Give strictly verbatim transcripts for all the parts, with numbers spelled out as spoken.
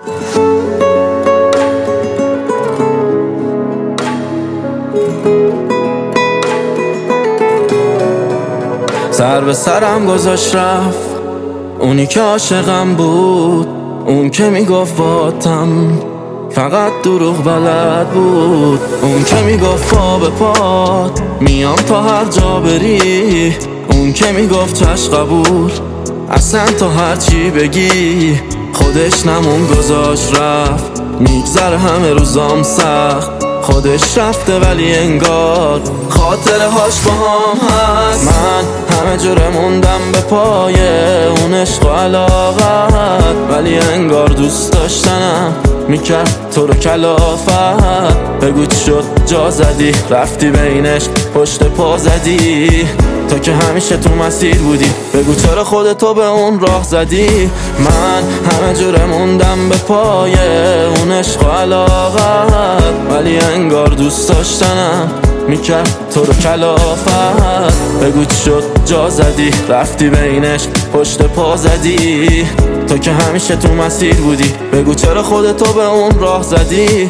سر به سرم گذاشت رفت اونی که عاشقم بود، اون که میگفت باتم فقط دروغ بلد بود، اون که میگفت پا به پات میام تا هر جا بری، اون که میگفت چشم قبول اصلا تا هر چی بگی. خودش نمون گذاشت رفت، میگذره همه روزام سخت، خودش رفته ولی انگار خاطره هاش با هم هست. من همه جوره موندم به پای اون عشق و علاقت، ولی انگار دوست داشتنم میکرد تو رو کلافت. بگو چی شد جا زدی رفتی بینش پشت پا زدی، تو که همیشه تو مسیر بودی، بگو چرا خودتو به اون راه زدی. من همه جوره موندم به پای اون عشق و علاقت، ولی انگار دوست داشتنم میکرد تو رو کلافت. بگو چی شد جا زدی رفتی بینش پشت پا زدی، تو که همیشه تو مسیر بودی، بگو چرا خودتو به اون راه زدی.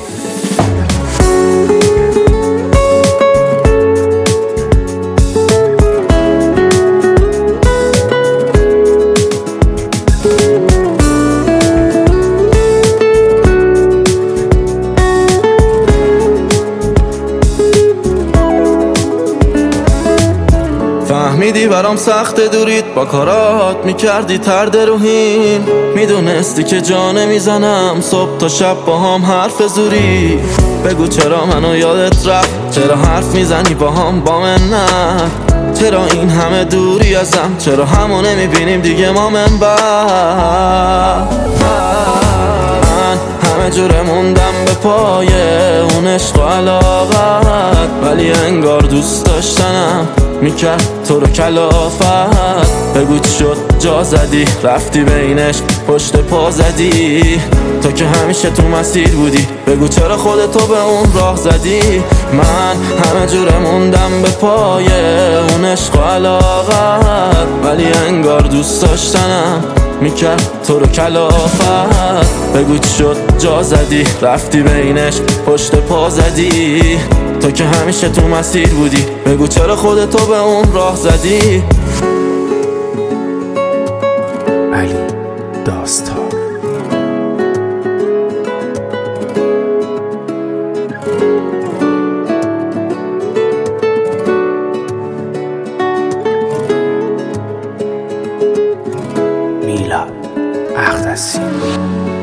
فهمیدی برام سخت دورید، با کارات میکردی ترد روحین، میدونستی که جا نمیزنم صبح تا شب با هم حرف زوری. بگو چرا منو یادت رفت، چرا حرف میزنی با هم با من نه، چرا این همه دوری ازم، چرا همو نمیبینیم دیگه ما من بعد. من همه جوره موندم به پای اون عشق و علاقت، ولی انگار دوست داشتنم میکرد تو رو کلافت. بگو چی شد جا زدی رفتی بینش پشت پا زدی، تو که همیشه تو مسیر بودی، بگو چرا خودتو به اون راه زدی. من همه جوره موندم به پای اون عشق و علاقت، ولی انگار دوست داشتنم میکرد تو رو کلافت. بگو چی شد جا زدی رفتی بینش پشت پا زدی، تو که همیشه تو مسیر بودی، بگو چرا خودتو به اون راه زدی. علی داستان. میلاد اقدسی.